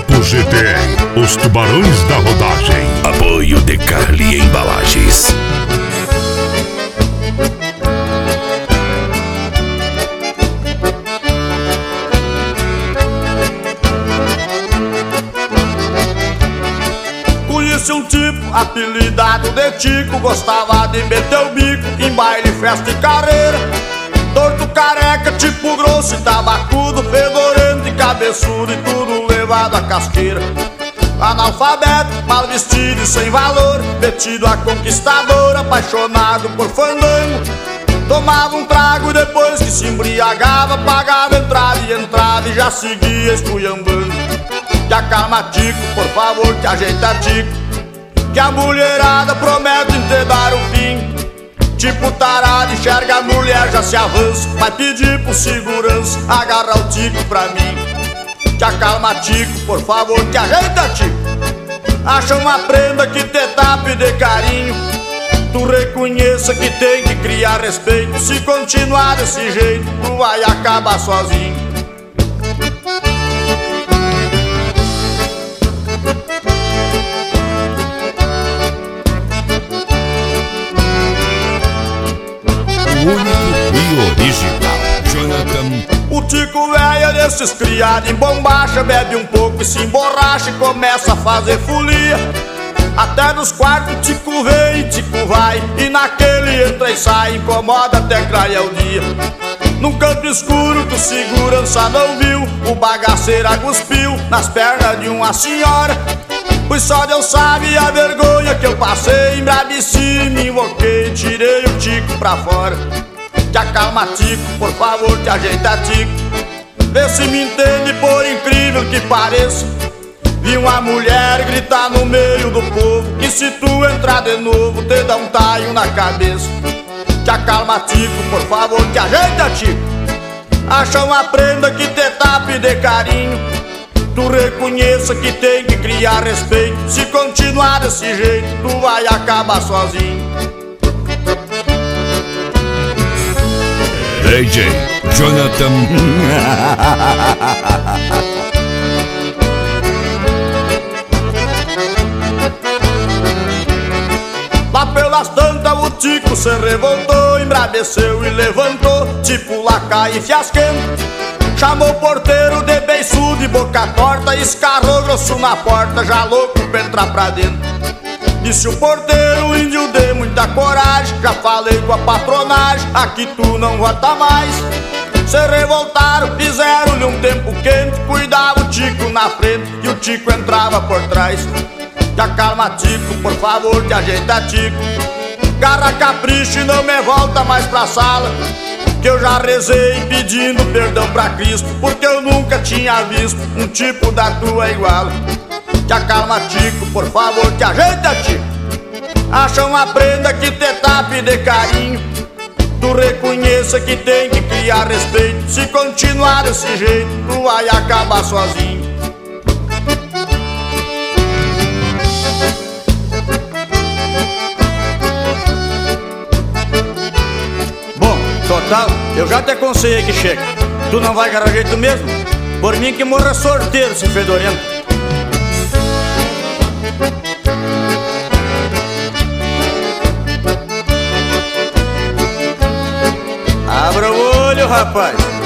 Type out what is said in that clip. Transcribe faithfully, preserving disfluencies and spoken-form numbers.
Grupo G T R, os tubarões da rodagem. Apoio de Carli Embalagens. Conheci um tipo, apelidado de Tico, gostava de meter o bico em baile, festa e carreira. Torto, careca, tipo grosso e tabacudo, fedorento e cabeçudo e tudo levado a casqueira. Analfabeto, mal vestido e sem valor, metido a conquistador, apaixonado por fandango. Tomava um trago e depois que se embriagava, pagava entrada e entrada e já seguia esculhambando. Te acalma, Tico, por favor, te ajeita, Tico, que a mulherada promete te dar o fim. Tipo tarado, enxerga a mulher, já se avança, vai pedir pro segurança agarrar o Tico pra mim. Te acalma, Tico, por favor, te ajeita, Tico. Acha uma prenda que te tape de carinho. Tu reconheça que tem que criar respeito. Se continuar desse jeito, tu vai acabar sozinho. Único e original Jonathan. O Tico velho é desses criados em bombacha, bebe um pouco e se emborracha e começa a fazer folia. Até nos quartos o Tico vem e Tico vai, e naquele entra e sai, incomoda até clarear o dia. Num canto escuro que o segurança não viu, o bagaceiro cuspiu nas pernas de uma senhora. Pois só Deus sabe a vergonha que eu passei, embrabeci, me invoquei, tirei o Tico pra fora. Te acalma, Tico, por favor, te ajeita, Tico, vê se me entende, por incrível que pareça. Vi uma mulher gritar no meio do povo que se tu entrar de novo te dá um taio na cabeça. Te acalma, Tico, por favor, te ajeita, Tico. Acha uma prenda que te tape de carinho. Tu reconheça que tem que criar respeito. Se continuar desse jeito, tu vai acabar sozinho. D J Jonathan. Lá pelas tantas o Tico se revoltou, embraveceu e levantou, tipo lacaio e fiasquento. Chamou o porteiro de beiçudo e boca torta, escarrou grosso na porta, já louco pra entrar pra dentro. Disse o porteiro, índio de muita coragem, já falei com a patronagem, aqui tu não volta mais. Se revoltaram, fizeram-lhe um tempo quente, cuidava o Tico na frente e o Tico entrava por trás. Te acalma, Tico, por favor, te ajeita, Tico, garra capricho e não me volta mais pra sala, que eu já rezei pedindo perdão pra Cristo, porque eu nunca tinha visto um tipo da tua igual. Te acalma, Tico, por favor, te ajeita, Tico. Acha uma prenda que te tape de carinho. Tu reconheça que tem que criar respeito. Se continuar desse jeito, tu vai acabar sozinho. Bom, total, eu já te aconselhei que chega. Tu não vai agarrar jeito mesmo? Por mim que morra sorteiro, esse fedorento. Abra o olho, rapaz.